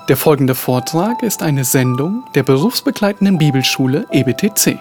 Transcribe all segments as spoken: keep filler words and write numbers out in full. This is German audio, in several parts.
Der folgende Vortrag ist eine Sendung der berufsbegleitenden Bibelschule E B T C.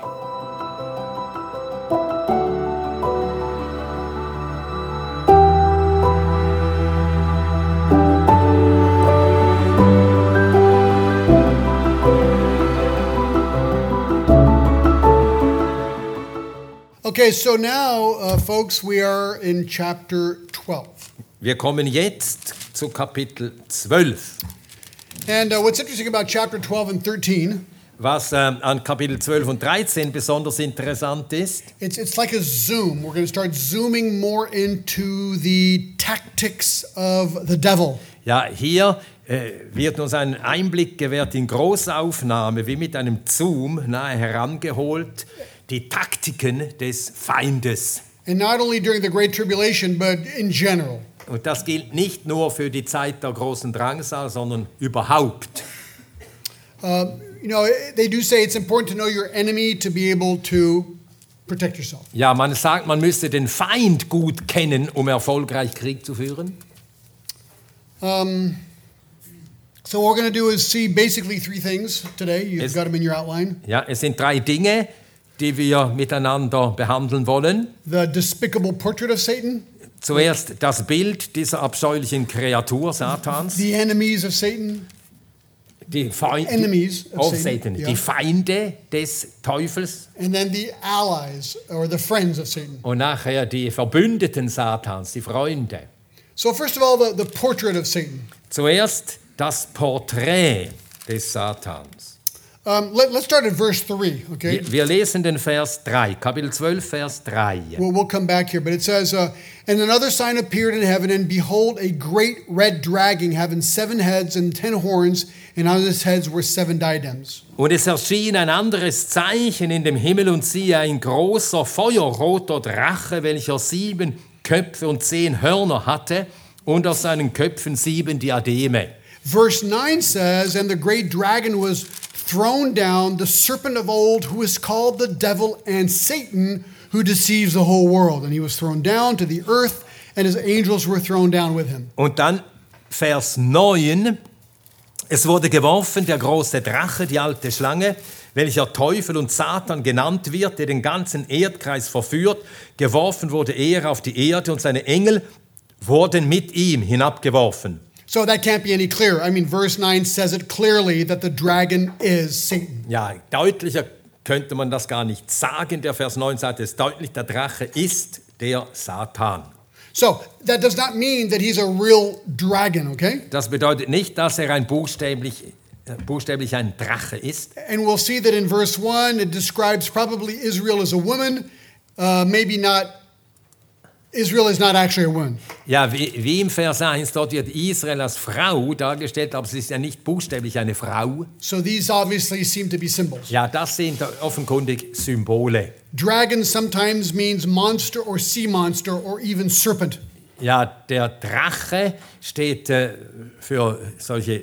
Okay, so now, uh, folks, we are in chapter twelve. Wir kommen jetzt zu Kapitel zwölf. And uh, what's interesting about chapter twelve and thirteen, Was äh, an Kapitel zwölf und dreizehn besonders interessant ist, it's, it's like a zoom. We're going to start zooming more into the tactics of the devil. ja, hier äh, wird uns ein Einblick gewährt in Großaufnahme, wie mit einem Zoom nahe herangeholt, die Taktiken des Feindes. And not only during the Great Tribulation, but in general. Und das gilt nicht nur für die Zeit der großen Drangsal, sondern überhaupt. Uh, you know, they do say it's important to know your enemy to be able to protect yourself. Ja, man sagt, man müsste den Feind gut kennen, um erfolgreich Krieg zu führen. Um, so what we're going to do is see basically three things today. You've Es- got them in your outline. Ja, es sind drei Dinge, die wir miteinander behandeln wollen. The despicable portrait of Satan, Zuerst das Bild dieser abscheulichen Kreatur Satans, the enemies of Satan, die Feinde enemies of of Satan, Satan, yeah. die Feinde des Teufels and then the allies or the friends of Satan. und nachher die Verbündeten Satans, die Freunde. So first of all, the, the portrait of Satan. Zuerst das Porträt des Satans. Um, let, let's start at verse three, okay? Wir, wir lesen den Vers drei, Kapitel zwölf, Vers drei. We'll, we'll come back here, but it says, uh, and another sign appeared in heaven, and behold, a great red dragon having seven heads and ten horns, and on his heads were seven diadems. Und es erschien ein anderes Zeichen in dem Himmel und siehe, ein großer feuerroter Drache, welcher sieben Köpfe und zehn Hörner hatte und auf seinen Köpfen sieben Diademe. Verse nine says, and the great dragon was thrown down, the serpent of old, who is called the devil and Satan, who deceives the whole world. And he was thrown down to the earth, and his angels were thrown down with him. Und dann Vers neun, es wurde geworfen der große Drache, die alte Schlange, welcher Teufel und Satan genannt wird, der den ganzen Erdkreis verführt. Geworfen wurde er auf die Erde und seine Engel wurden mit ihm hinabgeworfen. So that can't be any clearer. I mean, verse nine says it clearly that the dragon is Satan. Ja, deutlicher könnte man das gar nicht sagen. Der Vers neun sagt es deutlich, der Drache ist der Satan. So that does not mean that he's a real dragon, okay? Das bedeutet nicht, dass er ein buchstäblich, äh, buchstäblich ein Drache ist. And we'll see that in verse one, it describes probably Israel as a woman, uh, maybe not. Israel is not actually a woman. Ja, wie, wie im Vers eins, dort wird Israel als Frau dargestellt, aber es ist ja nicht buchstäblich eine Frau. So these obviously seem to be symbols. Ja, das sind offenkundig Symbole. Dragon sometimes means monster or sea monster or even serpent. Ja, der Drache steht äh, für solche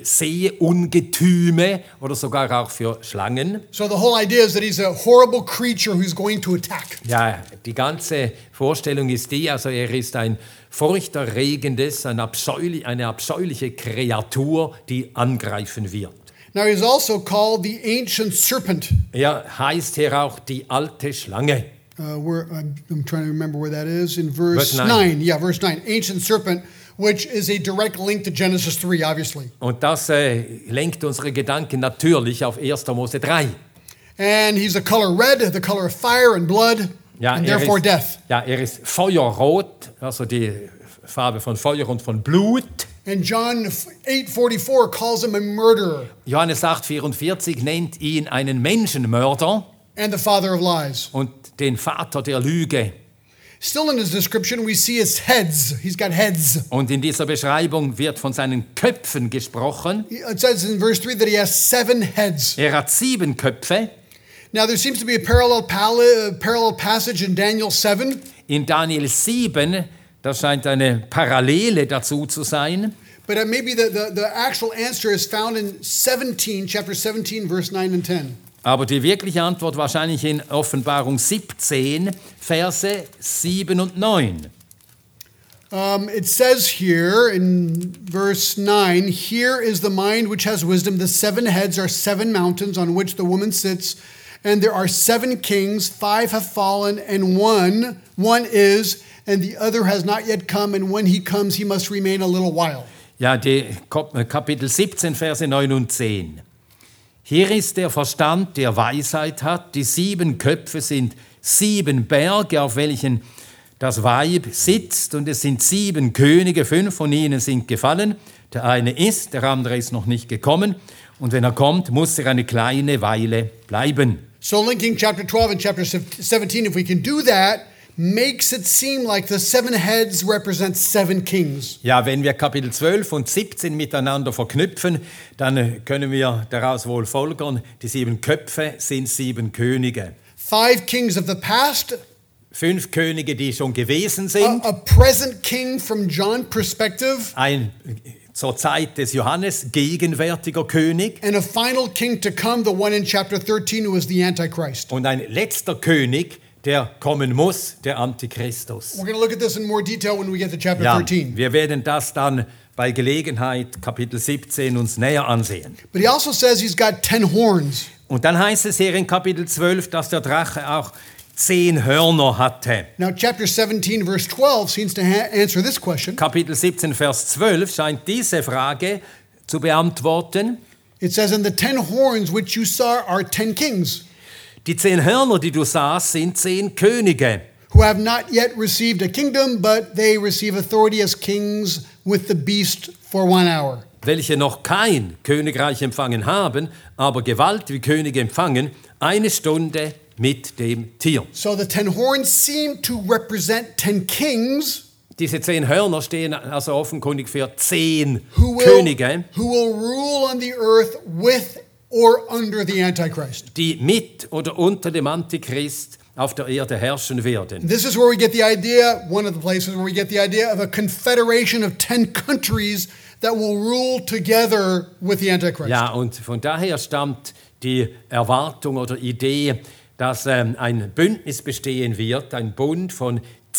Seeungetüme oder sogar auch für Schlangen. So the whole idea is that he's a horrible creature who's going to attack. Ja, die ganze Vorstellung ist die, also er ist ein furchterregendes, ein abscheulich, eine abscheuliche Kreatur, die angreifen wird. Now he's also called the ancient serpent. Er heißt hier auch die alte Schlange. Uh, where I'm, I'm trying to remember where that is in verse, Verse nine. nine. Yeah, verse nine. Ancient serpent, which is a direct link to Genesis three, obviously. Und das äh, lenkt unsere Gedanken natürlich auf erster Mose drei. And he's the color red, the color of fire and blood, Ja, and er therefore ist, death. ja, er ist feuerrot, also die Farbe von Feuer und von Blut. And John eight forty-four calls him a murderer Johannes acht vierundvierzig nennt ihn einen Menschenmörder and the father of lies. und den Vater der Lüge. Still in his description, we see his heads. He's got heads. Und in dieser Beschreibung wird von seinen Köpfen gesprochen. It says in verse three that he has seven heads. Er hat sieben Köpfe. Now, there seems to be a parallel, pali- uh, parallel passage in Daniel seven. In Daniel sieben, da scheint eine Parallele dazu zu sein. But uh, maybe the, the, the actual answer is found in seventeen, chapter seventeen, verse nine and ten. Aber die wirkliche Antwort wahrscheinlich in Offenbarung siebzehn, Verse sieben und neun. Um, it says here in verse nine, here is the mind which has wisdom. The seven heads are seven mountains on which the woman sits, and there are seven kings, five have fallen, and one, one is, and the other has not yet come, and when he comes, he must remain a little while. Ja, die Kapitel siebzehn, Verse neun und zehn. Hier ist der Verstand, der Weisheit hat. Die sieben Köpfe sind sieben Berge, auf welchen das Weib sitzt. Und es sind sieben Könige, fünf von ihnen sind gefallen. Der eine ist, der andere ist noch nicht gekommen. Und wenn er kommt, muss er eine kleine Weile bleiben. So linking chapter twelve and chapter seventeen, if we can do that, makes it seem like the seven heads represent seven kings. Ja, wenn wir Kapitel zwölf und siebzehn miteinander verknüpfen, dann können wir daraus wohl folgern, die sieben Köpfe sind sieben Könige. Five kings of the past. Fünf Könige, die schon gewesen sind. A, a present king from John's perspective. Ein zur Zeit des Johannes gegenwärtiger König. And a final king to come, the one in chapter thirteen who is the Antichrist. Und ein letzter König, der kommen muss, der Antichristus. We're going to look at this in more detail when we get to chapter Ja, thirteen. wir werden das dann bei Gelegenheit, Kapitel siebzehn, uns näher ansehen. But he also says he's got ten horns. Und dann heißt es hier in Kapitel zwölf, dass der Drache auch zehn Hörner hatte. Now chapter seventeen verse twelve seems to ha- answer this question. Kapitel siebzehn, Vers zwölf scheint diese Frage zu beantworten. It says, and the ten horns which you saw are ten kings, Die zehn Hörner, die du sahst, sind zehn Könige, who have not yet received a kingdom, but they receive authority as kings with the beast for one hour. welche noch kein Königreich empfangen haben, aber Gewalt wie Könige empfangen, eine Stunde mit dem Tier. So the ten horns seem to represent ten kings Diese zehn Hörner stehen also offenkundig für zehn who will, Könige, who will rule on the earth with or under the Antichrist. die mit oder unter dem Antichrist auf der Erde herrschen werden. This is where we get the idea, one of the places where we get the idea of a confederation of ten countries that will rule together with the Antichrist. Ja, und von daher stammt die Erwartung oder Idee, dass ähm, ein Bündnis bestehen wird, ein Bund von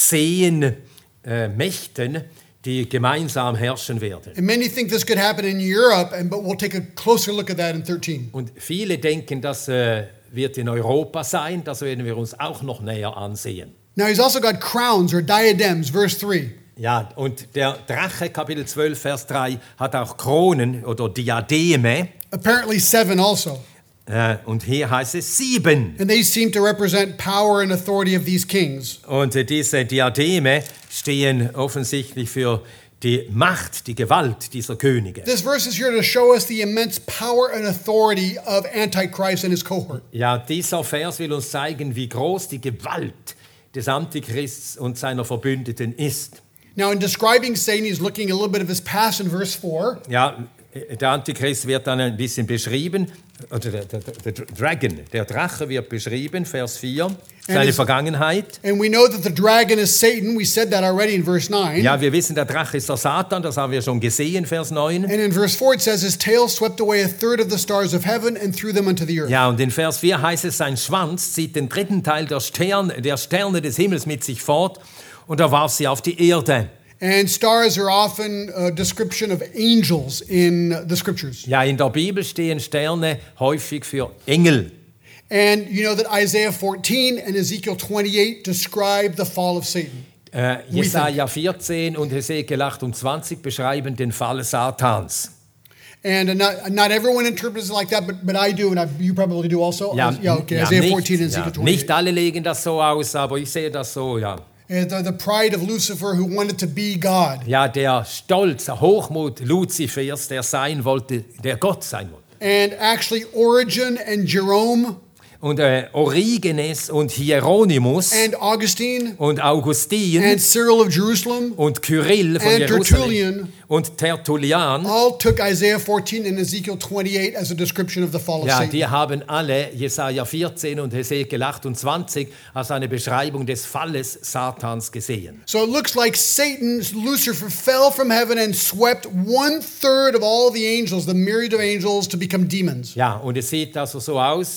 zehn äh, Mächten, die gemeinsam herrschen werden. And many think this could happen in Europe, and but we'll take a closer look at that in thirteen. Und viele denken, das äh, wird in Europa sein, das werden wir uns auch noch näher ansehen. Now he's also got crowns or diadems, verse three. Ja, und der Drache, Kapitel zwölf, Vers drei, hat auch Kronen oder Diademe. Apparently seven also. Äh, und hier heißt es sieben. And they seem to represent power and authority of these kings. Und äh, diese Diademe stehen offensichtlich für die Macht, die Gewalt dieser Könige. This verse is here to show us the immense power and authority of Antichrist and his cohort. Ja, dieser Vers will uns zeigen, wie groß die Gewalt des Antichrists und seiner Verbündeten ist. Now in describing Satan, he's looking a little bit of his past in verse four. Ja, der Antichrist wird dann ein bisschen beschrieben, oder der, der, der Dragon, der Drache wird beschrieben, Vers vier, seine his- Vergangenheit. And we know that the dragon is Satan. We said that already in verse nine. Ja, wir wissen, der Drache ist der Satan, das haben wir schon gesehen, Vers neun. And in verse four it says his tail swept away a third of the stars of heaven and threw them unto the earth. Ja, und in Vers vier heißt es, sein Schwanz zieht den dritten Teil der, Stern, der Sterne des Himmels mit sich fort und er warf sie auf die Erde. And stars are often a description of angels in the scriptures. Ja, in der Bibel stehen Sterne häufig für Engel. And you know that Isaiah fourteen and Ezekiel twenty-eight describe the fall of Satan. Äh, Jesaja vierzehn und Hesekiel achtundzwanzig beschreiben den Fall Satans. And uh, not, not everyone interprets it like that, but, but I do, and I, you probably do also. Ja, yeah, okay. ja, Isaiah nicht, fourteen and ja, Ezekiel nicht twenty-eight. alle legen das so aus, aber ich sehe das so, ja. And the, the pride of Lucifer who wanted to be God. Ja, der Stolz, der Hochmut Luzifers, der sein wollte, der Gott sein wollte. And actually Origen and Jerome Und äh, Origenes und Hieronymus and Augustine und Augustin and Cyril of Jerusalem und Kyrill von and Jerusalem Tertullian und Tertullian, all took Isaiah fourteen and Ezekiel twenty-eight as a description of the fall of ja, Satan. die haben alle Jesaja vierzehn und Hesekiel achtundzwanzig als eine Beschreibung des Falles Satans gesehen. So it looks like Satan, Lucifer, fell from heaven and swept one third of all the angels, the myriad of angels, to become demons. Ja, und es sieht also so aus,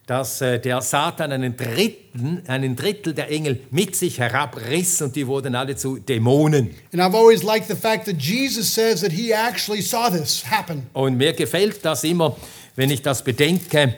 dass äh, der Satan einen, Dritten, einen Drittel der Engel mit sich herabriss und die wurden alle zu Dämonen. And I've always liked the fact that Jesus says that he actually saw this happen. Und mir gefällt das immer, wenn ich das bedenke.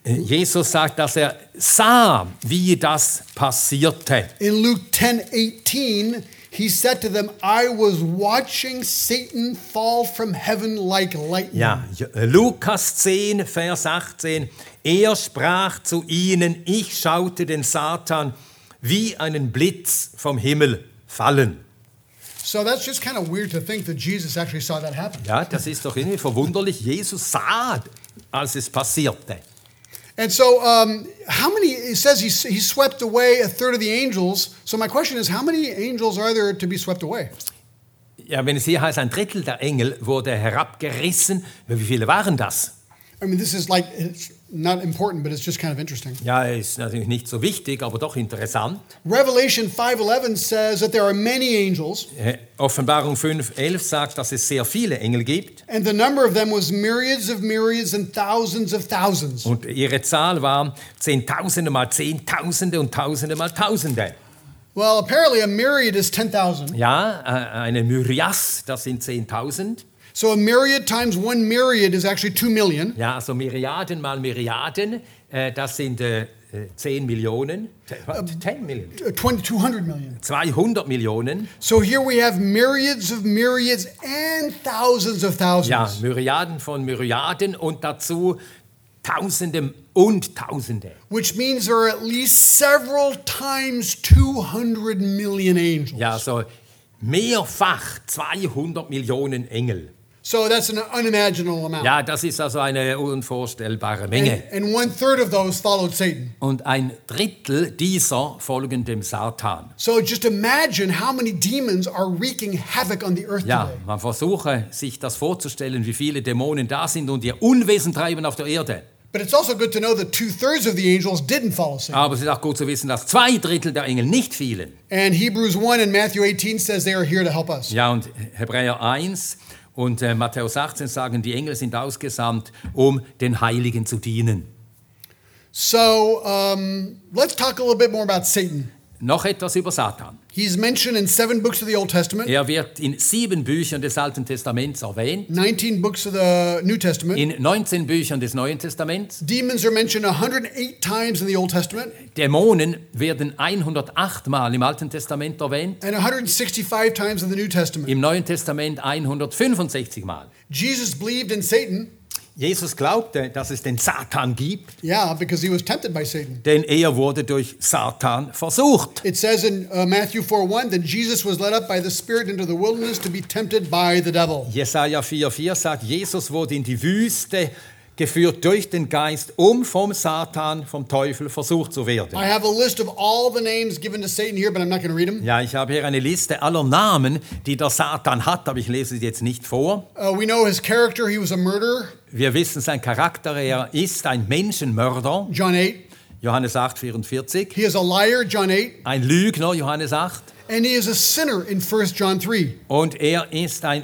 Jesus sagt, dass er sah, wie das passierte. In Luke ten eighteen, he said to them, I was watching Satan fall from heaven like lightning. Ja, Lukas zehn, Vers achtzehn. Er sprach zu ihnen, ich schaute den Satan wie einen Blitz vom Himmel fallen. So that's just kind of weird to think that Jesus actually saw that happen. Ja, das ist doch irgendwie verwunderlich. Jesus sah, als es passierte. And so, um, how many, it says he, he swept away a third of the angels. So my question is, how many angels are there to be swept away? Ja, wenn es hier heißt, ein Drittel der Engel wurde herabgerissen, wie viele waren das? I mean, this is like, it's not important, but it's just kind of interesting. Ja, ist natürlich nicht so wichtig, aber doch interessant. Revelation five eleven says that there are many angels, Äh, Offenbarung fünf elf sagt, dass es sehr viele Engel gibt and the number of them was myriads of myriads and thousands of thousands. und ihre Zahl war Zehntausende mal Zehntausende und Tausende mal Tausende. Well, apparently a myriad is ten thousand. Ja, äh, eine Myrias, das sind Zehntausend. So a myriad times one myriad is actually two million. Ja, also Myriaden mal Myriaden, äh, das sind äh, zehn Millionen, zehn Millionen, Uh, twenty, two hundred million. zweihundert Millionen. So here we have myriads of myriads and thousands of thousands. Ja, Myriaden von Myriaden und dazu Tausende und Tausende. Which means there are at least several times two hundred million angels. Ja, also mehrfach zweihundert Millionen Engel. So that's an unimaginable amount. Ja, das ist also eine unvorstellbare Menge. And, and one third of those followed Satan. Und ein Drittel dieser folgen dem Satan. So just imagine how many demons are wreaking havoc on the earth Ja, today. man versuche sich das vorzustellen, wie viele Dämonen da sind und ihr Unwesen treiben auf der Erde. But it's also good to know that two thirds of the angels didn't follow Satan. Aber es ist auch gut zu wissen, dass zwei Drittel der Engel nicht fielen. And Hebrews one and Matthew eighteen says they are here to help us. Ja, und Hebräer eins und äh, Matthäus achtzehn sagen, die Engel sind ausgesandt, um den Heiligen zu dienen. So um, let's talk a little bit more about Satan. Noch etwas über Satan. He's mentioned in seven books of the Old Testament, Er wird in sieben Büchern des Alten Testaments erwähnt, nineteen books of the New Testament. in neunzehn Büchern des Neuen Testaments. Demons are mentioned one hundred eight times in the Old Testament Dämonen werden hundertacht Mal im Alten Testament erwähnt, and one hundred sixty-five times in the New Testament. im Neuen Testament hundertfünfundsechzig Mal. Jesus believed in Satan, Jesus glaubte, dass es den Satan gibt, yeah, because he was tempted by Satan. denn er wurde durch Satan versucht. It says in uh, Matthew four one that Jesus was led up by the Spirit into the wilderness to be tempted by the devil. Jesaja vier vier sagt, Jesus wurde in die Wüste geführt durch den Geist, um vom Satan, vom Teufel versucht zu werden. I have a list of all the names given to Satan here, but I'm not going to read them. Ja, ich habe hier eine Liste aller Namen, die der Satan hat, aber ich lese sie jetzt nicht vor. Uh, we know his character, he was a murderer, Wir wissen sein Charakter, er ist ein Menschenmörder, John eight. Johannes acht vierundvierzig, He is a liar, John eight. ein Lügner, Johannes acht, And he is a sinner in First John three. und er ist ein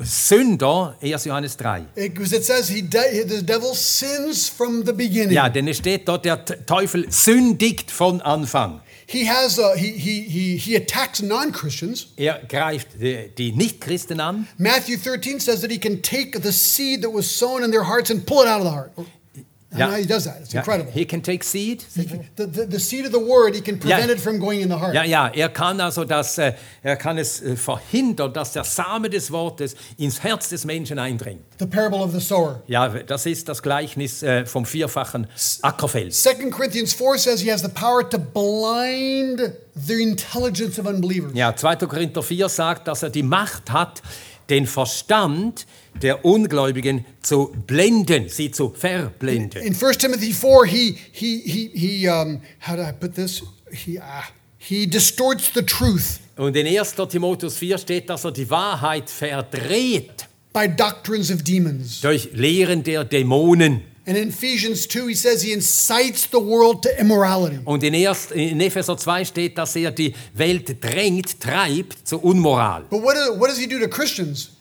Sünder, erster Johannes drei. Because it says he de- the devil sins from the beginning. Ja, denn es steht dort, der Teufel sündigt von Anfang. He has a, he, he, he, he attacks non-Christians. Er greift die, die Nichtchristen an. Matthew thirteen says that he can take the seed that was sown in their hearts and pull it out of the heart. I don't know how he does that. It's Ja, incredible. he can take seed. The, the, the seed of the word, he can prevent Ja. it from going in the heart. Ja, ja, er kann also das, äh, er kann es äh, verhindern, dass der Same des Wortes ins Herz des Menschen eindringt. The parable of the sower. Ja, das ist das Gleichnis äh, vom vierfachen Ackerfeld. Second Corinthians four says he has the power to blind the intelligence of unbelievers. Ja, zweiter Korinther vier sagt, dass er die Macht hat, den Verstand der Ungläubigen zu blenden, sie zu verblenden. In First Timothy four, he he he he um, how do I put this? He ah, he distorts the truth Und in erster Timotheus vier steht, dass er die Wahrheit verdreht by doctrines of demons. durch Lehren der Dämonen. And in Ephesians two, he says he incites the world to immorality. Und in, erst, in Epheser zwei steht, dass er die Welt drängt, treibt zur Unmoral. But what, do, what does he do to Christians?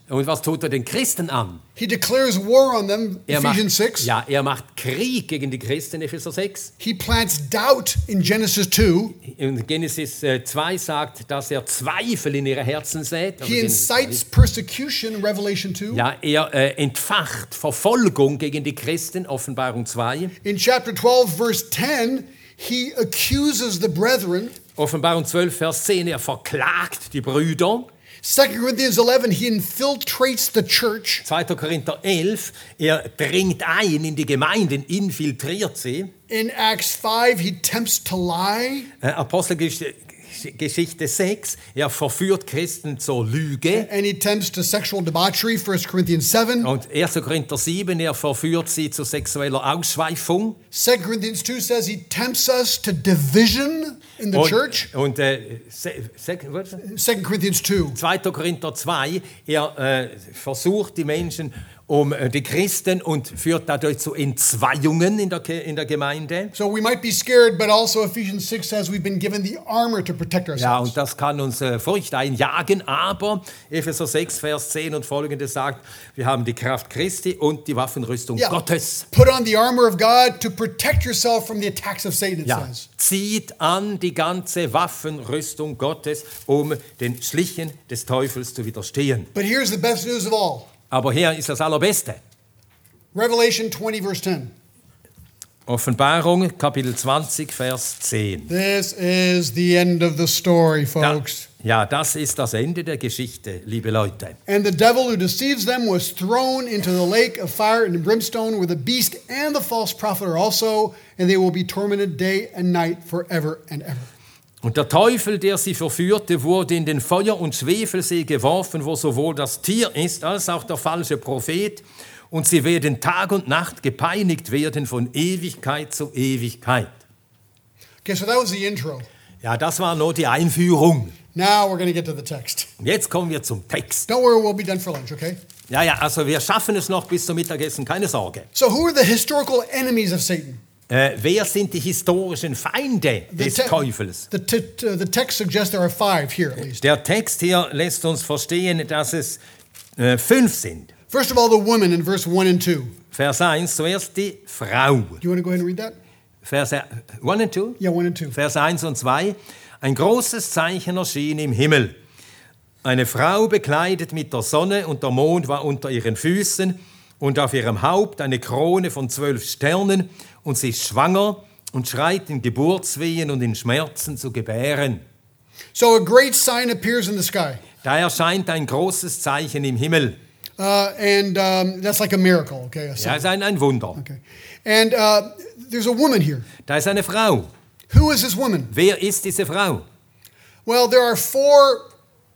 Und was tut er den Christen an? He declares war on them, Er macht, Ephesians six. ja, er macht Krieg gegen die Christen, Epheser sechs. He plants doubt in Genesis two. In Genesis zwei sagt, dass er Zweifel in ihre Herzen sät. Also He Genesis incites zwei. persecution in Revelation two. Ja, er äh, entfacht Verfolgung gegen die Christen, Offenbarung zwei. In chapter twelve, verse ten, he accuses the brethren. Offenbarung zwölf, Vers zehn, er verklagt die Brüder. Second Corinthians eleven, he infiltrates the church. zweiter Korinther elf, er dringt ein in die Gemeinden, infiltriert sie. In Acts five, he tempts to lie. Äh, Apostelgeschichte sechs, er verführt Christen zur Lüge. And he tempts to sexual debauchery, First Corinthians seven. Und erster Korinther sieben, er verführt sie zu sexueller Ausschweifung. Second Corinthians two says he tempts us to division in the Und, church. und äh, se, se, was? Second Corinthians two. zweiter Korinther zwei, er äh, versucht die Menschen um äh, die Christen und führt dadurch zu Entzweiungen in der, Ke- in der Gemeinde. So we might be scared, but also Ephesians six says we've been given the armor to protect Ja, ourselves. und das kann uns äh, Furcht einjagen, aber Epheser sechs, Vers zehn und folgendes sagt, wir haben die Kraft Christi und die Waffenrüstung Yeah. Gottes. Put on the armor of God to protect yourself from the attacks of Satan, it Ja, says. zieht an die ganze Waffenrüstung Gottes, um den Schlichen des Teufels zu widerstehen. But here's the best news of all. Aber hier ist das Allerbeste. Revelation twenty, verse ten. Offenbarung, Kapitel zwanzig, Vers zehn. This is the end of the story, Da, folks. ja, das ist das Ende der Geschichte, liebe Leute. And the devil who deceives them was thrown into the lake of fire and brimstone, where the beast and the false prophet are also, and they will be tormented day and night forever and ever. Und der Teufel, der sie verführte, wurde in den Feuer- und Schwefelsee geworfen, wo sowohl das Tier ist, als auch der falsche Prophet. Und sie werden Tag und Nacht gepeinigt werden von Ewigkeit zu Ewigkeit. Okay, so that was the intro. Ja, das war nur die Einführung. Now we're going to get to the text. Jetzt kommen wir zum Text. Don't worry, we'll be done for lunch, okay? Ja, ja, also wir schaffen es noch bis zum Mittagessen, keine Sorge. So who are the historical enemies of Satan? Äh, wer sind die historischen Feinde des te- Teufels? the, t- uh, the text suggests there are five here at least. Der Text hier lässt uns verstehen, dass es äh, fünf sind. First of all, the woman in verse one and two. Vers eins, zuerst die Frau. Do you want to go ahead and read that? Vers eins und zwei. Yeah, one and two. Vers eins und zwei. Ein großes Zeichen erschien im Himmel. Eine Frau bekleidet mit der Sonne und der Mond war unter ihren Füßen und auf ihrem Haupt eine Krone von zwölf Sternen und sie ist schwanger und schreit in Geburtswehen und in Schmerzen zu gebären. So a great sign appears in the sky. Da erscheint ein großes Zeichen im Himmel. Uh, and um, that's like a miracle, okay? A Ja, sign. es ist ein, ein Wunder. Okay. And uh, there's a woman here. Da ist eine Frau. Who is this woman? Wer ist diese Frau? Well, there are four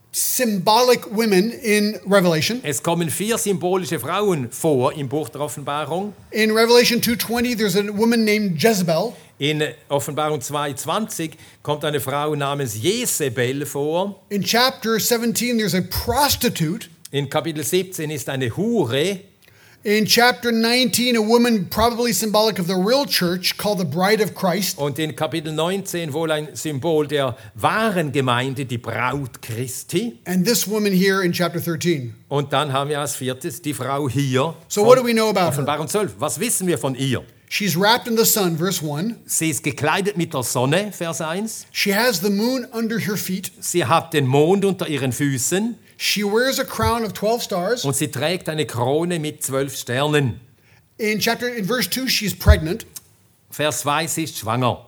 symbolic women in Revelation. Es kommen vier symbolische Frauen vor im Buch der Offenbarung. In Revelation two twenty, there's a woman named Jezebel. In Offenbarung zwei zwanzig kommt eine Frau namens Jezebel vor. In chapter seventeen, there's a prostitute. In Kapitel siebzehn ist eine Hure. In chapter nineteen, a woman probably symbolic of the real church called the Bride of Christ. Und in Kapitel neunzehn wohl ein Symbol der wahren Gemeinde, die Braut Christi. And this woman here in chapter thirteen. Und dann haben wir als viertes die Frau hier. So what do we know about her? Offenbarung zwölf. Was wissen wir von ihr? She's wrapped in the sun, verse one. Sie ist gekleidet mit der Sonne, Vers eins. She has the moon under her feet. Sie hat den Mond unter ihren Füßen. She wears a crown of twelve stars. Und sie trägt eine Krone mit zwölf Sternen. In chapter in verse two, she's pregnant. Vers zwei, sie ist schwanger.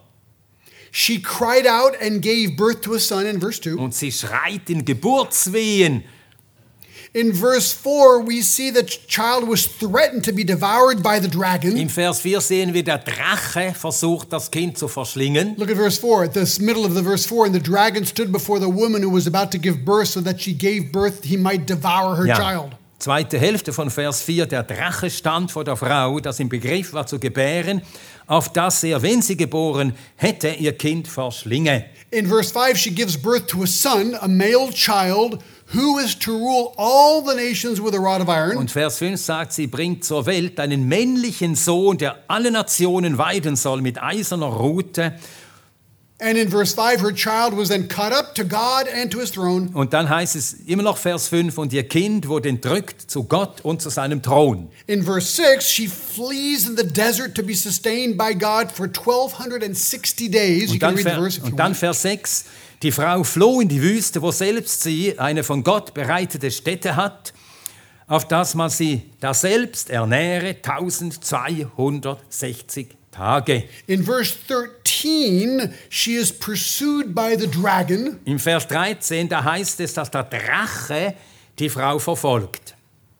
She cried out and gave birth to a son in verse two. Und sie schreit in Geburtswehen. In verse four, we see the child was threatened to be devoured by the dragon. Im Vers vier sehen wir, der Drache versucht, das Kind zu verschlingen. Look at verse four, at the middle of the verse four. And the dragon stood before the woman who was about to give birth, so that she gave birth, he might devour her Ja. child. Zweite Hälfte von Vers vier, der Drache stand vor der Frau, das im Begriff war zu gebären, auf dass er, wenn sie geboren hätte, ihr Kind verschlinge. In verse five, she gives birth to a son, a male child, who is to rule all the nations with a rod of iron. Und Vers fünf sagt, sie bringt zur Welt einen männlichen Sohn, der alle Nationen weiden soll mit eiserner Rute. And in verse five, her child was then caught up to God and to his throne. Und dann heißt es immer noch Vers fünf, und ihr Kind wurde entrückt zu Gott und zu seinem Thron. In verse six, she flees in the desert to be sustained by God for twelve sixty days. You Und can dann, read the Ver- verse if you und dann want. Vers sechs, die Frau floh in die Wüste, wo selbst sie eine von Gott bereitete Stätte hat, auf das man sie da selbst ernähre, zwölfhundertsechzig Tage. In verse thirteen, she is pursued by the dragon. Im Vers dreizehn, da heißt es, dass der Drache die Frau verfolgt.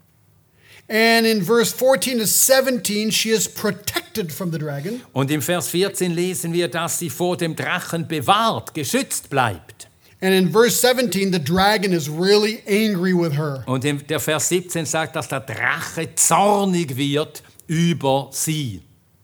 And in verse fourteen to seventeen, she is protected from the dragon. Und im Vers vierzehn lesen wir, dass sie vor dem Drachen bewahrt, geschützt bleibt. And in verse seventeen, the dragon is really angry with her. Und im, der Vers siebzehn sagt, dass der Drache zornig wird über sie.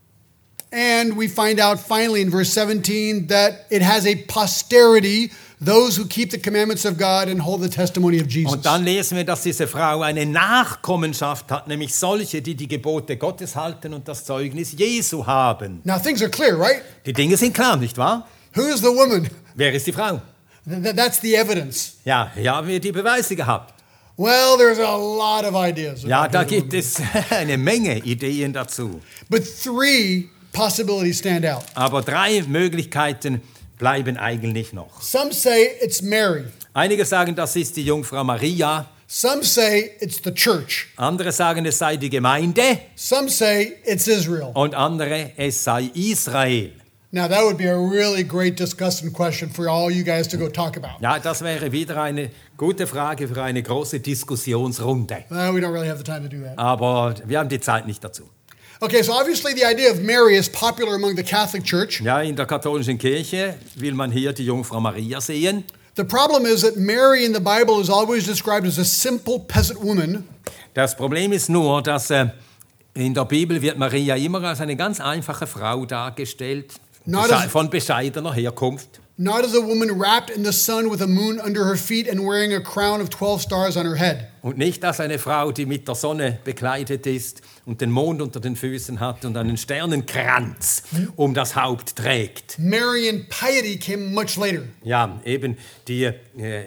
And we find out finally in verse seventeen that it has a posterity, those who keep the commandments of God and hold the testimony of Jesus. Und dann lesen wir, dass diese Frau eine Nachkommenschaft hat, nämlich solche, die die Gebote Gottes halten und das Zeugnis Jesu haben. Now things are clear, right? Die Dinge sind klar, nicht wahr? Who is the woman? Wer ist die Frau? Th- That's the evidence. Ja, hier haben wir die Beweise gehabt. Well, there's a lot of ideas. Ja, about da who the gibt woman es eine Menge Ideen dazu. is. But three possibilities stand out. Aber drei Möglichkeiten bleiben eigentlich noch. Some say it's Mary. Einige sagen, das ist die Jungfrau Maria. Some say it's the church. Andere sagen, es sei die Gemeinde. Some say it's Israel. Und andere, es sei Israel. Now, that would be a really great discussion question for all you guys to go talk about. Ja, das wäre wieder eine gute Frage für eine große Diskussionsrunde. Uh, we don't really have the time to do that. Aber wir haben die Zeit nicht dazu. Okay, so obviously the idea of Mary is popular among the Catholic Church. Ja, in der katholischen Kirche will man hier die Jungfrau Maria sehen. The problem is that Mary in the Bible is always described as a simple peasant woman. Das Problem ist nur, dass äh, in der Bibel wird Maria immer als eine ganz einfache Frau dargestellt, Not besche- as- von bescheidener Herkunft. Not as a woman wrapped in the sun with a moon under her feet and wearing a crown of twelve stars on her head. Und nicht als eine Frau, die mit der Sonne bekleidet ist und den Mond unter den Füßen hat und einen Sternenkranz um das Haupt trägt. Marian piety came much later. Ja, eben die äh,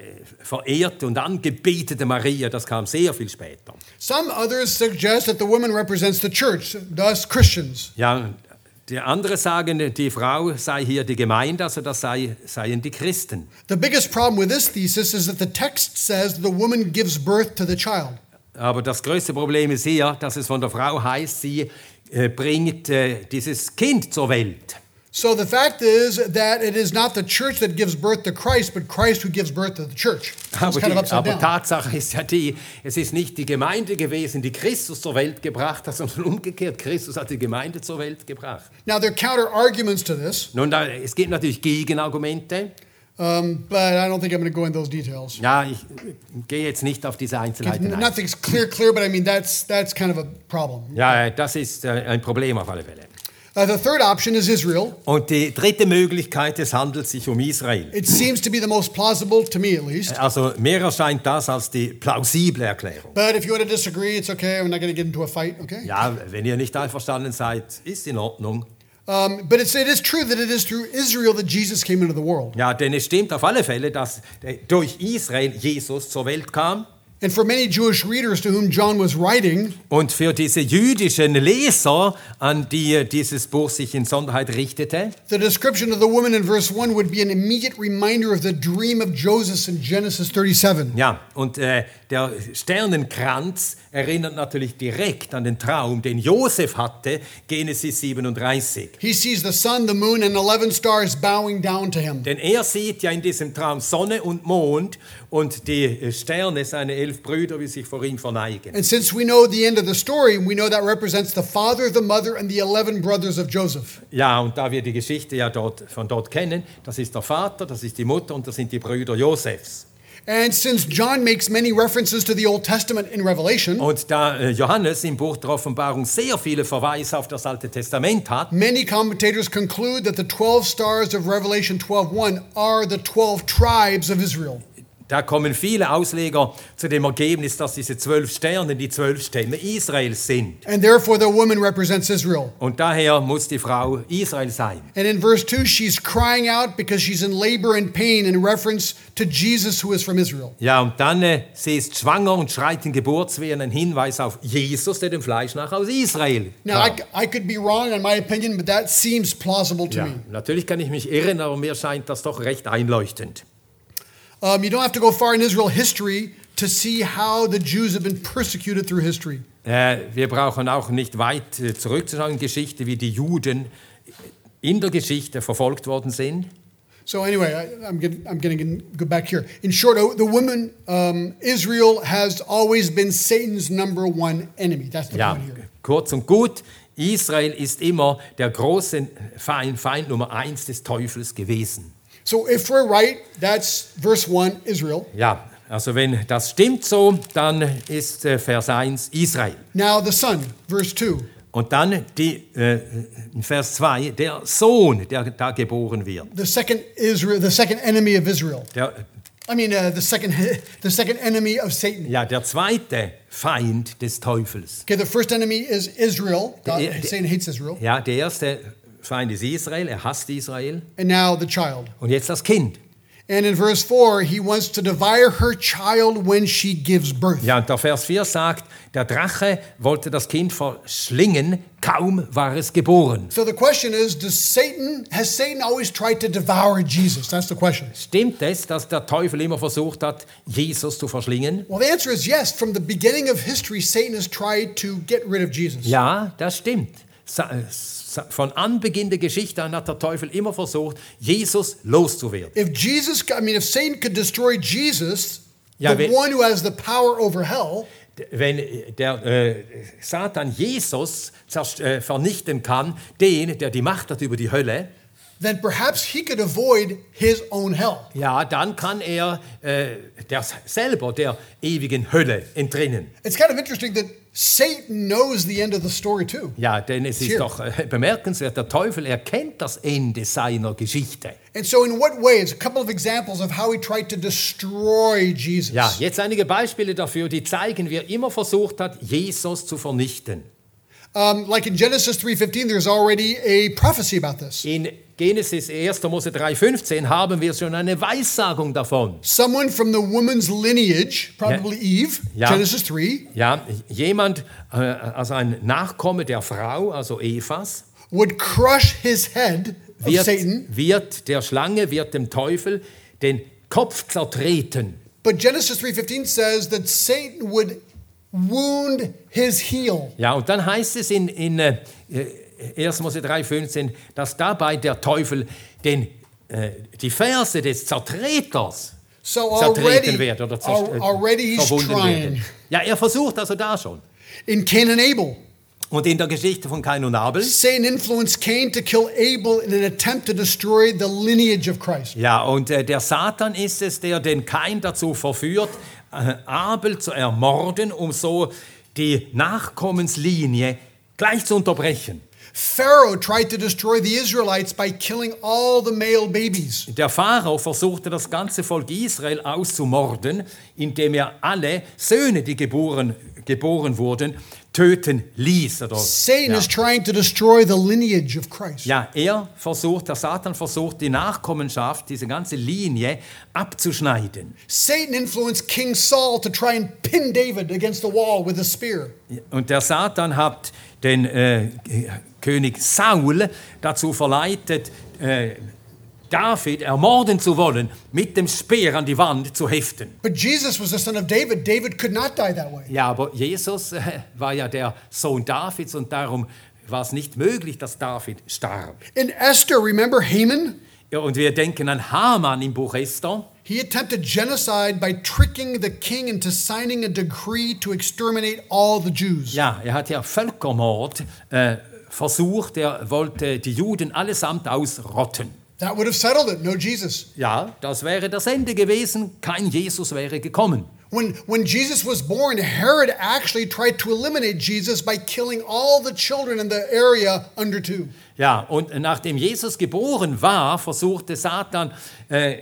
verehrte und angebetete Maria, das kam sehr viel später. Some others suggest that the woman represents the church, thus Christians. Ja, die andere sagen, die Frau sei hier die Gemeinde, also das sei, seien die Christen. The biggest problem with this thesis is that the text says the woman gives birth to the child. Aber das größte Problem ist hier, dass es von der Frau heißt, sie äh, bringt äh, dieses Kind zur Welt. So the fact is that it is not the church that gives birth to Christ, but Christ who gives birth to the church. So it's Aber, kind of die, upside aber down. Tatsache ist ja die, es ist nicht die Gemeinde gewesen, die Christus zur Welt gebracht hat, sondern umgekehrt, Christus hat die Gemeinde zur Welt gebracht. Now there are counter arguments to this, Nun, da, es gibt natürlich Gegenargumente. um, but I don't think I'm going to go into those details. Ja, ich gehe jetzt nicht auf diese Einzelheiten ein. Nothing's clear, clear, but I mean that's that's kind of a problem. Ja, das ist äh, ein Problem auf alle Fälle. Uh, the third option is Israel. Und die dritte Möglichkeit, es handelt sich um Israel. It seems to be the most plausible to me, at least. Also mir erscheint das als die plausible Erklärung. But if you want to disagree, it's okay. We're not going to get into a fight, okay? Ja, wenn ihr nicht einverstanden seid, ist in Ordnung. Um, but it's, it is true that it is through Israel that Jesus came into the world. Ja, denn es stimmt auf alle Fälle, dass äh, durch Israel Jesus zur Welt kam. And for many Jewish readers to whom John was writing, Und für diese jüdischen Leser, an die dieses Buch sich in Sonderheit richtete, the description of the woman in verse one would be an immediate reminder of the dream of Joseph in Genesis thirty-seven. ja, und äh, der Sternenkranz erinnert natürlich direkt an den Traum, den Josef hatte, Genesis siebenunddreißig. He sees the sun, the moon, and eleven stars bowing down to him. Denn er sieht ja in diesem Traum Sonne und Mond und die Sterne, seine elf Brüder, wie sich vor ihm verneigen. And since we know the end of the story, we know that represents the father, the mother, and the eleven brothers of Joseph. Ja, und da wir die Geschichte ja dort, von dort kennen, das ist der Vater, das ist die Mutter und das sind die Brüder Josefs. And since John makes many references to the Old Testament in Revelation, Und da äh, Johannes im Buch der Offenbarung sehr viele Verweise auf das Alte Testament hat, many commentators conclude that the twelve stars of Revelation twelve one are the twelve tribes of Israel. Da kommen viele Ausleger zu dem Ergebnis, dass diese zwölf Sterne die zwölf Stämme Israels sind. And therefore the woman represents Israel. Und daher muss die Frau Israel sein. And in verse two, she's crying out because she's in labor and pain in reference to Jesus, who is from Israel. Ja, und dann, äh, sie ist schwanger und schreit in Geburtswehen, ein Hinweis auf Jesus, der dem Fleisch nach aus Israel Now, I, kam. I could be wrong in my opinion, but that seems plausible to Ja, me. natürlich kann ich mich irren, aber mir scheint das doch recht einleuchtend. Um, you don't have to go far in Israel history to see how the Jews have been persecuted through history. Äh, wir brauchen auch nicht weit äh, zurückzuschauen in Geschichte, wie die Juden in der Geschichte verfolgt worden sind. So anyway, I, I'm going I'm going to go back here. In short, uh, the woman, um, Israel has always been Satan's number one enemy. That's the Ja, point here. kurz und gut, Israel ist immer der große Feind, Feind Nummer eins des Teufels gewesen. So if we're right, that's verse one, Israel. Ja, also wenn das stimmt so, dann ist äh, Vers eins Israel. Now the son, verse two. Und dann die, äh, in Vers zwei, der Sohn, der da geboren wird. The second Israel, the second enemy of Israel. Der, I mean, uh, the second, the second enemy of Satan. ja, der zweite Feind des Teufels. Okay, the first enemy is Israel. God, The- the- Satan hates Israel. Ja, der erste Feind ist Israel, er hasst Israel. And now the child. Und jetzt das Kind. And in verse four, he wants to devour her child when she gives birth. Ja, und der Vers vier sagt, der Drache wollte das Kind verschlingen, kaum war es geboren. So the question is, does Satan, has Satan always tried to devour Jesus? That's the question. Stimmt es, dass der Teufel immer versucht hat, Jesus zu verschlingen? Well, the answer is yes. From the beginning of history, Satan has tried to get rid of Jesus. Ja, das stimmt. Sa- sa- Von Anbeginn der Geschichte an hat der Teufel immer versucht, Jesus loszuwerden. If Jesus, I mean, if Satan could destroy Jesus, Ja, the wenn- one who has the power over hell, Wenn der äh, Satan Jesus zerst- äh, vernichten kann, den, der die Macht hat über die Hölle, then perhaps he could avoid his own hell. ja, dann kann er äh, der selber der ewigen Hölle entrinnen. It's kind of interesting that Satan knows the end of the story too. Ja, denn es ist Here. doch äh, bemerkenswert, der Teufel erkennt das Ende seiner Geschichte. And so in what ways? A couple of examples of how he tried to destroy Jesus. Ja, jetzt einige Beispiele dafür, die zeigen, wie er immer versucht hat, Jesus zu vernichten. Um, like in Genesis three fifteen, there's already a prophecy about this. In Genesis erster Mose drei fünfzehn haben wir schon eine Weissagung davon. Someone from the woman's lineage, probably Eve, Ja. Genesis three, Ja, jemand, äh, also ein Nachkomme der Frau, also Evas, would crush his head of wird, Satan. wird der Schlange, wird dem Teufel den Kopf zertreten. But Genesis three fifteen says that Satan would wound his heel. Ja, und dann heißt es in, in äh, erster Mose drei fünfzehn, dass dabei der Teufel den, äh, die Ferse des Zertreters So zertreten already, wird oder zer, al- äh, already he's verwunden trying. werden. Ja, er versucht also da schon. In Cain and Abel, Und in der Geschichte von Kain und Abel, Satan influenced Cain to kill Abel in an attempt to destroy the lineage of Christ. ja, und äh, der Satan ist es, der den Kain dazu verführt, äh, Abel zu ermorden, um so die Nachkommenslinie gleich zu unterbrechen. Pharaoh tried to destroy the Israelites by killing all the male babies. Der Pharao versuchte das ganze Volk Israel auszumorden, indem er alle Söhne, die geboren, geboren wurden, töten ließ. Oder, Satan ja. is trying to destroy the lineage of Christ. ja, er versucht, der Satan versucht, die Nachkommenschaft, diese ganze Linie abzuschneiden. Satan influenced King Saul to try and pin David against the wall with a spear. Und der Satan hat den äh, König Saul dazu verleitet, äh, David ermorden zu wollen, mit dem Speer an die Wand zu heften. But Jesus was the son of David. David could not die that way. Ja, aber Jesus äh, war ja der Sohn Davids und darum war es nicht möglich, dass David starb. In Esther, remember Haman? Ja, und wir denken an Haman im Buch Esther. He attempted genocide by tricking the king into signing a decree to exterminate all the Jews. Ja, er hat ja Völkermord äh, versucht, er wollte die Juden allesamt ausrotten. That would have settled it. No Jesus. Ja, das wäre das Ende gewesen, kein Jesus wäre gekommen. When, when Jesus was born, Herod actually tried to eliminate Jesus by killing all the children in the area under two. Ja, und nachdem Jesus geboren war, versuchte Satan, äh,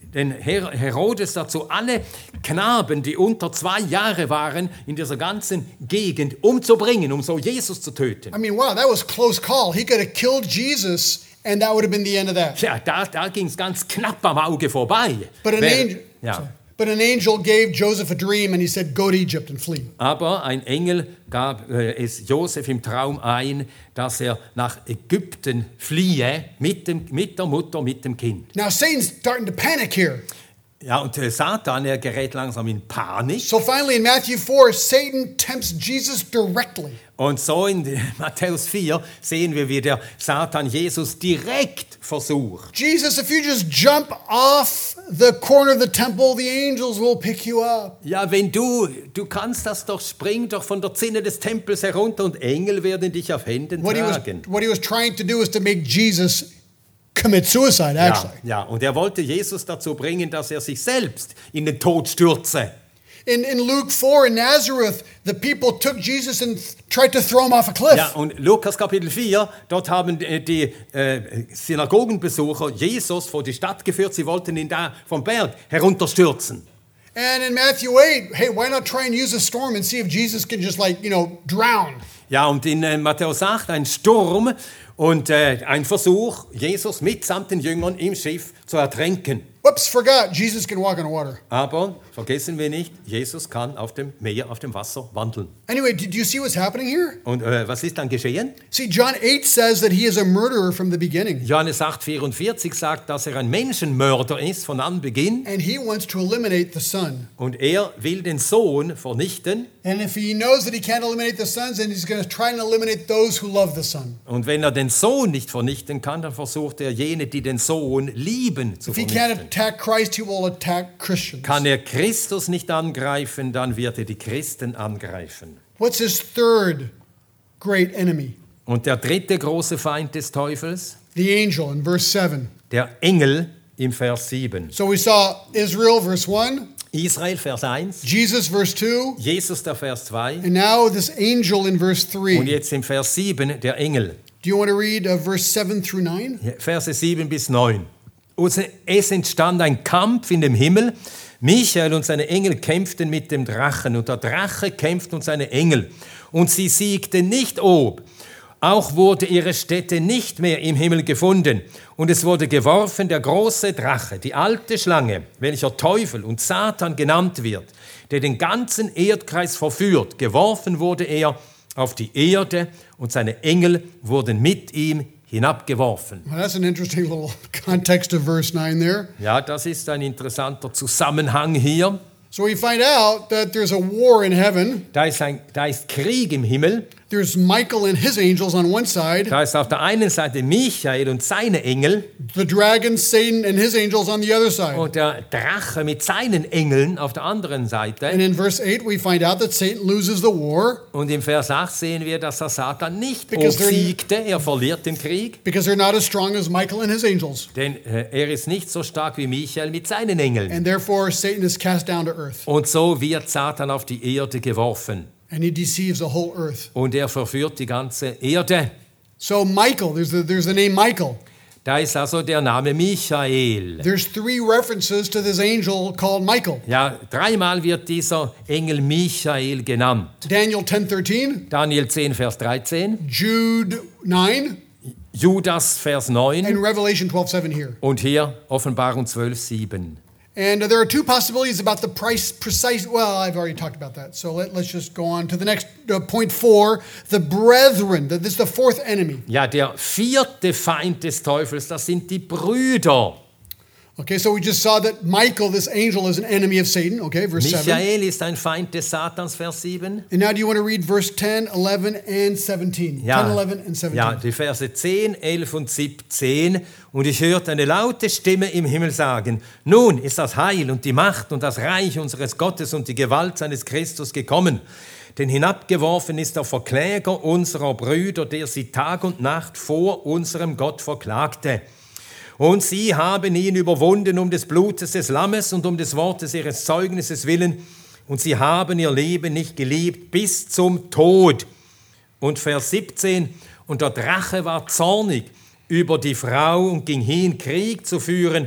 den Her- Herodes dazu, alle Knaben, die unter zwei Jahre waren, in dieser ganzen Gegend umzubringen, um so Jesus zu töten. I mean, wow, that was close call. He could have killed Jesus, and that would have been the end of that. Ja, da, da ging es ganz knapp am Auge vorbei. But an Wer- angel, ja. but an angel gave Joseph a dream, and he said, "Go to Egypt and flee." Aber ein Engel gab äh, es Josef im Traum ein, dass er nach Ägypten fliehe mit, dem, mit der Mutter, mit dem Kind. Now Satan's starting to panic here. Ja, und äh, Satan, er gerät langsam in Panik. So finally, in Matthew four, Satan tempts Jesus directly. Und so in Matthäus vier sehen wir, wie der Satan Jesus direkt versucht. Jesus, if you just jump off the corner of the temple, the angels will pick you up. Ja, wenn du, du kannst das doch, spring doch von der Zinne des Tempels herunter und Engel werden dich auf Händen What he was, tragen. what he was trying to do is to make Jesus commit suicide, Ja, actually. ja, und er wollte Jesus dazu bringen, dass er sich selbst in den Tod stürze. In, in Luke four, in Nazareth, the people took Jesus and th- tried to throw him off a cliff. Ja, und Lukas Kapitel vier, dort haben äh, die äh, Synagogenbesucher Jesus vor die Stadt geführt. Sie wollten ihn da vom Berg herunterstürzen. And in Matthew eight, hey, why not try and use a storm and see if Jesus can just, like, you know, drown? Ja, und in äh, Matthäus acht ein Sturm und äh, ein Versuch, Jesus mitsamt den Jüngern im Schiff zu ertränken. Whoops, forgot. Jesus can walk on water. Aber vergessen wir nicht, Jesus kann auf dem Meer, auf dem Wasser wandeln. Anyway, did you see what's happening here? Und äh, was ist dann geschehen? See, John eight says that he is a murderer from the beginning. Johannes acht vierundvierzig sagt, dass er ein Menschenmörder ist von Anbeginn And he wants to eliminate the son. und er will den Sohn vernichten. And if he knows that he can't eliminate the sons, then he's going to try and eliminate those who love the son. Und wenn er den Sohn nicht vernichten kann, dann versucht er jene, die den Sohn lieben, zu If he can't vernichten. attack Christ, he will attack Christians. Kann er Christus nicht angreifen, dann wird er die Christen angreifen. What's his third great enemy? Und der dritte große Feind des Teufels, The angel in verse seven. der Engel im Vers sieben. So we saw Israel, verse one, Israel, Vers eins, Jesus, verse two, Jesus, der Vers zwei and now this angel in verse und three. jetzt im Vers sieben der Engel. Do you want to read uh, verse seven through nine? Verse sieben bis neun. Und es entstand ein Kampf in dem Himmel. Michael und seine Engel kämpften mit dem Drachen und der Drache kämpft und seine Engel. Und sie siegten nicht ob. Auch wurde ihre Stätte nicht mehr im Himmel gefunden. Und es wurde geworfen der große Drache, die alte Schlange, welcher Teufel und Satan genannt wird, der den ganzen Erdkreis verführt. Geworfen wurde er auf die Erde und seine Engel wurden mit ihm hinabgeworfen. Well, that's an interesting little context of verse nine there. Ja, das ist ein interessanter Zusammenhang hier. So we find out that there's a war in heaven. Da ist, ein, da ist Krieg im Himmel. There's Michael and his angels on one side, Da ist auf der einen Seite Michael und seine Engel the dragon, Satan, and his angels on the other side. und der Drache mit seinen Engeln auf der anderen Seite. And in verse eight, we find out that Satan loses the war Und im Vers acht sehen wir, dass der Satan nicht Because they're- obsiegte, er verliert den Krieg, because they're not as strong as Michael and his angels. denn äh, er ist nicht so stark wie Michael mit seinen Engeln. And therefore, Satan is cast down to earth. Und so wird Satan auf die Erde geworfen And he deceives the whole earth. und er verführt die ganze Erde. So Michael, there's the, there's the name Michael. Da ist also der Name Michael. There's three references to this angel called Michael. Ja, dreimal wird dieser Engel Michael genannt. Daniel ten thirteen, Daniel zehn, Vers dreizehn, Jude nine, Judas, Vers neun and Revelation twelve seven here. und hier Offenbarung zwölf, sieben. And uh, there are two possibilities about the price, precise. Well, I've already talked about that. So let, let's just go on to the next uh, point four. The brethren. This is the fourth enemy. Ja, der vierte Feind des Teufels, das sind die Brüder. Okay, so we just saw that Michael, this angel, is an enemy of Satan. Okay, verse seven. Michael ist ein Feind des Satans, Vers sieben. And now do you want to read verse ten, eleven, and seventeen? Ja, ten, eleven, and seventeen. ja, die Verse zehn, elf und siebzehn. Und ich hörte eine laute Stimme im Himmel sagen, nun ist das Heil und die Macht und das Reich unseres Gottes und die Gewalt seines Christus gekommen. Denn hinabgeworfen ist der Verkläger unserer Brüder, der sie Tag und Nacht vor unserem Gott verklagte. Und sie haben ihn überwunden um des Blutes des Lammes und um des Wortes ihres Zeugnisses willen. Und sie haben ihr Leben nicht geliebt bis zum Tod. Und Vers siebzehn, und der Drache war zornig über die Frau und ging hin, Krieg zu führen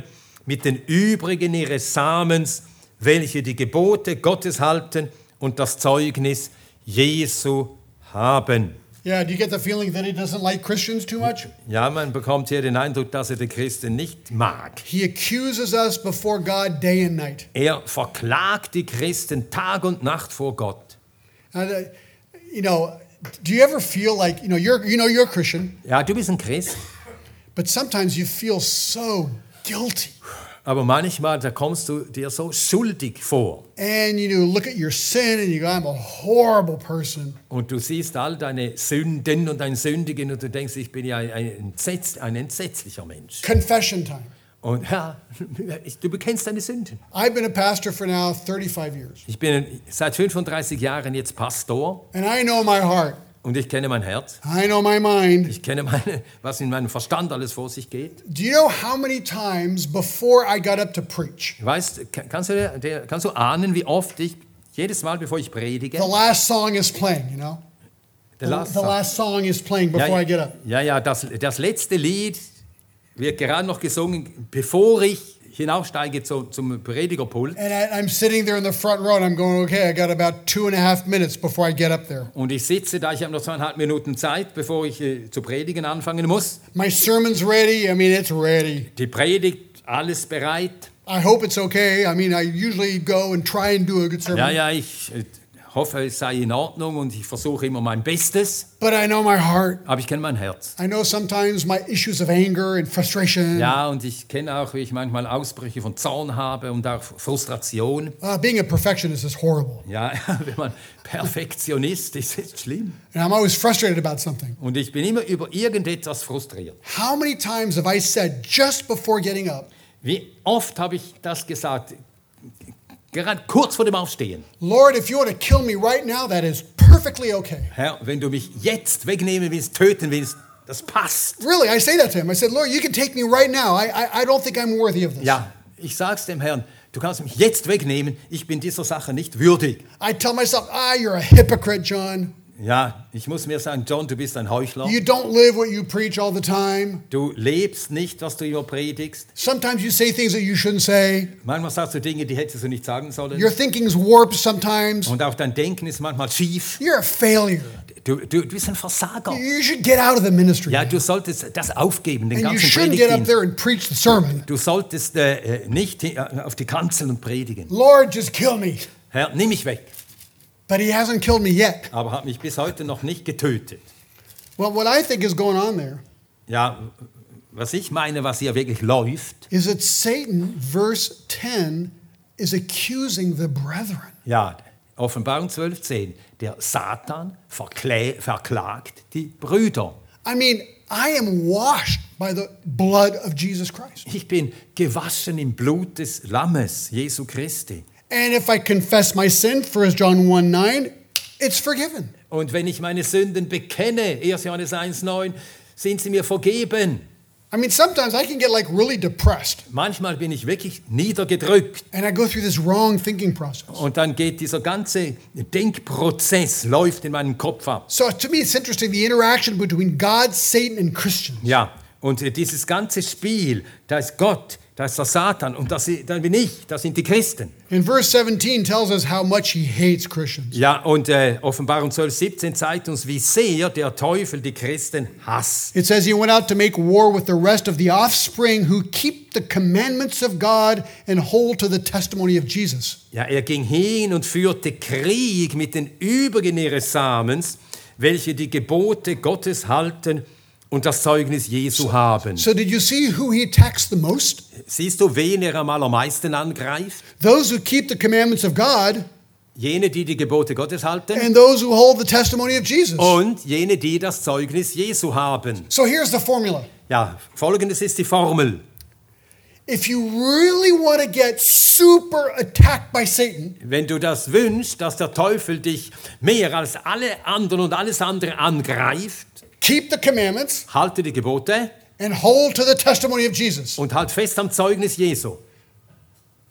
mit den übrigen ihres Samens, welche die Gebote Gottes halten und das Zeugnis Jesu haben. Yeah, do you get the feeling that he doesn't like Christians too much? Ja, man bekommt hier den Eindruck, dass er die Christen nicht mag. He accuses us before God day and night. Er verklagt die Christen Tag und Nacht vor Gott. And, uh, you know, do you ever feel like, you know, you're you know you're a Christian, Ja, du bist ein Christ, but sometimes you feel so guilty. aber manchmal, da kommst du dir so schuldig vor. And you know, look at your sin and you go, I'm a horrible person. Und du siehst all deine Sünden und dein Sündigen und du denkst, ich bin ja ein, ein, entsetz, ein entsetzlicher Mensch. Confession time. Und ja, du bekennst deine Sünden. I've been a pastor for now thirty-five years. Ich bin seit fünfunddreißig Jahren jetzt Pastor And I know my heart. und ich kenne mein Herz. I know my mind. Ich kenne, meine, was in meinem Verstand alles vor sich geht. Do you know how many times before I got up to preach, Weißt, kannst du, dir- kannst du ahnen, wie oft ich, jedes Mal, bevor ich predige, the last song is playing, you know? the The, last the song- last song is playing before ja, I get up. ja, ja, das, das letzte Lied wird gerade noch gesungen, bevor ich hinaufsteige zu, zum Predigerpult. And I, I'm sitting there in the front row and I'm going, okay, I got about two and a half minutes before I get up there. Und ich sitze da, ich habe noch zweieinhalb Minuten Zeit, bevor ich äh, zu predigen anfangen muss. My sermon's ready. I mean, it's ready. Die Predigt, alles bereit. I hope it's okay. I mean, I usually go and try and do a good sermon. Ja, ja, ich äh, hoffe, es sei in Ordnung und ich versuche immer mein Bestes. But I know my heart. Aber ich kenne mein Herz. I know sometimes my issues of anger and frustration. Ja, und ich kenne auch, wie ich manchmal Ausbrüche von Zorn habe und auch Frustration. Uh, being a perfectionist is horrible. Ja, wenn man Perfektionist ist, ist schlimm. And I'm always frustrated about something. Und ich bin immer über irgendetwas frustriert. How many times have I said just before getting up, Wie oft habe ich das gesagt, gerade kurz vor dem Aufstehen. Lord, if you want to kill me right now, that is perfectly okay. Herr, wenn du mich jetzt wegnehmen willst, töten willst, das passt. Really, I say that to him. I said, Lord, you can take me right now. I, I, I don't think I'm worthy of this. Ja, ich sag's dem Herrn, du kannst mich jetzt wegnehmen, ich bin dieser Sache nicht würdig. I tell myself, ah, you're a hypocrite, John. Ja, ich muss mir sagen, John, du bist ein Heuchler. You don't live what you preach all the time. Du lebst nicht, was du immer predigst. Sometimes you say things that you shouldn't say. Manchmal sagst du Dinge, die hättest du nicht sagen sollen. Your thinking's warped sometimes. Und auch dein Denken ist manchmal schief. You're a failure. Du, du, du bist ein Versager. You should get out of the ministry. Ja, du solltest das aufgeben, den And you ganzen shouldn't get up Predigtdienst. there and preach the sermon. Du solltest äh, nicht äh, auf die Kanzel und predigen. Lord, just kill me. Herr, nimm mich weg. But he hasn't killed me yet. Aber hat mich bis heute noch nicht getötet. Well, what I think is going on there Ja, was ich meine, was hier wirklich läuft, is that Satan, verse ten, is accusing the brethren. ja, Offenbarung zwölf zehn, der Satan verklä, verklagt die Brüder. I mean, I am washed by the blood of Jesus Christ. Ich bin gewaschen im Blut des Lammes, Jesu Christi. And if I confess my sin, First John one nine, it's forgiven. Und wenn ich meine Sünden bekenne, erster Johannes eins neun, sind sie mir vergeben. I mean, sometimes I can get like really depressed Manchmal bin ich wirklich niedergedrückt. and I go through this wrong thinking process. Und dann geht dieser ganze Denkprozess, läuft in meinem Kopf ab. So to me, it's interesting the interaction between God, Satan, and Christians. Ja, und dieses ganze Spiel, da ist Gott, da ist der Satan und das, da bin ich, das sind die Christen. And verse seventeen tells us how much he hates Christians. Ja, und äh, Offenbarung zwölf siebzehn zeigt uns, wie sehr der Teufel die Christen hasst. It says he went out to make war with the rest of the offspring who keep the commandments of God and hold to the testimony of Jesus. Ja, er ging hin und führte Krieg mit den Übrigen ihres Samens, welche die Gebote Gottes halten und das Zeugnis Jesu haben. So did you see who he attacks the most? Siehst du, wen er am allermeisten angreift? Those who keep the commandments of God Jene, die die Gebote Gottes halten and those who hold the testimony of Jesus. und jene, die das Zeugnis Jesu haben. So here's the formula. Ja, folgendes ist die Formel. If you really want to get super attacked by Satan, Wenn du das wünschst, dass der Teufel dich mehr als alle anderen und alles andere angreift, keep the commandments halte die Gebote and hold to the testimony of Jesus. und halt fest am Zeugnis Jesu.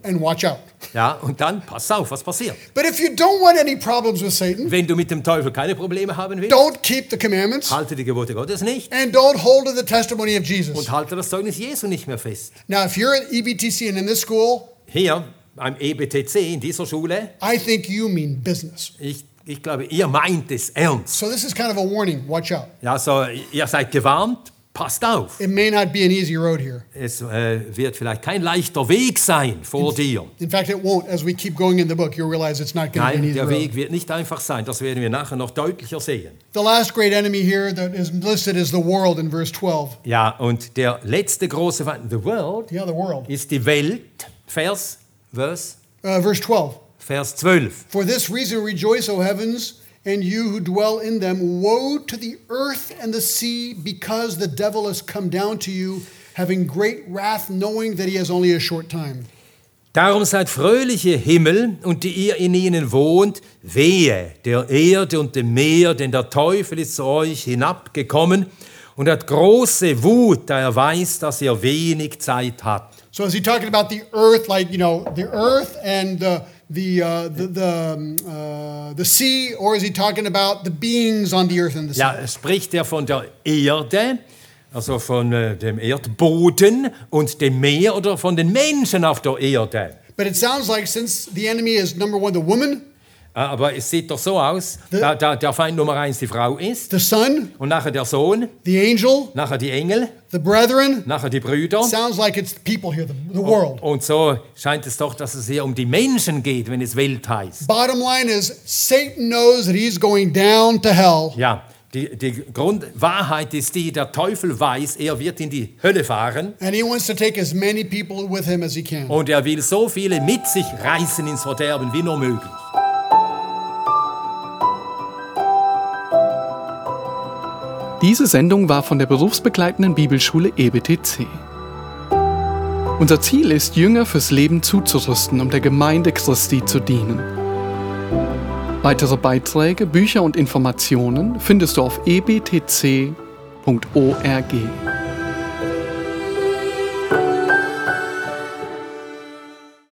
and watch out. Ja, und dann pass auf, was passiert. But if you don't want any problems with Satan, Wenn du mit dem Teufel keine Probleme haben willst, don't keep the commandments halte die Gebote Gottes nicht and don't hold to the testimony of Jesus. und halte das Zeugnis Jesu nicht mehr fest. Now, if you're at E B T C and in this school, Hier beim E B T C in dieser Schule, I think you mean business. ich, ich glaube, ihr meint es ernst. So this is kind of a warning. Watch out. Ja, so, ihr seid gewarnt, passt auf. It may not be an easy road here. Es äh, wird vielleicht kein leichter Weg sein vor dir. In fact, it won't. As we keep going in the book, you'll realize it's not going to be an Nein, easy der road. Weg wird nicht einfach sein. Das werden wir nachher noch deutlicher sehen. The last great enemy here that is listed is the world in verse twelve. Ja, und der letzte große Feind, the world, Yeah, the world. ist die Welt. Vers, Vers, Uh, verse twelve. Vers zwölf. For this reason rejoice, O heavens, and you who dwell in them. Woe to the earth and the sea, because the devil has come down to you, having great wrath, knowing that he has only a short time. Darum seid fröhliche Himmel und die ihr in ihnen wohnt, wehe der Erde und dem Meer, denn der Teufel ist zu euch hinabgekommen und hat große Wut, da er weiß, dass ihr wenig Zeit habt. So is he talking about the earth, like, you know, the earth and the the uh, the the, um, uh, the sea, or is he talking about the beings on the earth and the sea? Ja, spricht er von der Erde, also von äh, dem Erdboden und dem Meer oder von den Menschen auf der Erde? But it sounds like since the enemy is number one, the woman, Aber es sieht doch so aus, da, da der Feind Nummer eins die Frau ist the son, und nachher der Sohn, the angel, nachher die Engel, the brethren. nachher die Brüder. Sounds like it's the people here, the, the world. Und so scheint es doch, dass es hier um die Menschen geht, wenn es Welt heißt. Bottom line is Satan knows that he's going down to hell. Ja, die, die Grundwahrheit ist die, der Teufel weiß, er wird in die Hölle fahren And he wants to take as many people with him as he can. und er will so viele mit sich reißen ins Verderben wie nur möglich. Diese Sendung war von der berufsbegleitenden Bibelschule E B T C. Unser Ziel ist, Jünger fürs Leben zuzurüsten, um der Gemeinde Christi zu dienen. Weitere Beiträge, Bücher und Informationen findest du auf e b t c punkt org.